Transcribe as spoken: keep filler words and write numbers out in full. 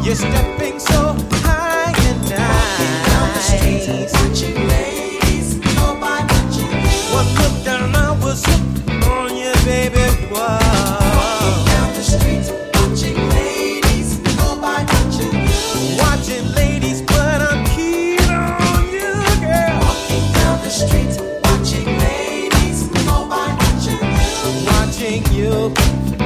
stepping so high and nice. Watching ladies go by, watching you. One look and I was hooked on you, baby. Wow. Walking down the street, watching ladies go by, watching you. Watching ladies, but I'm keen on you, girl. Walking down the street, watching ladies go by, watching you. Watching you.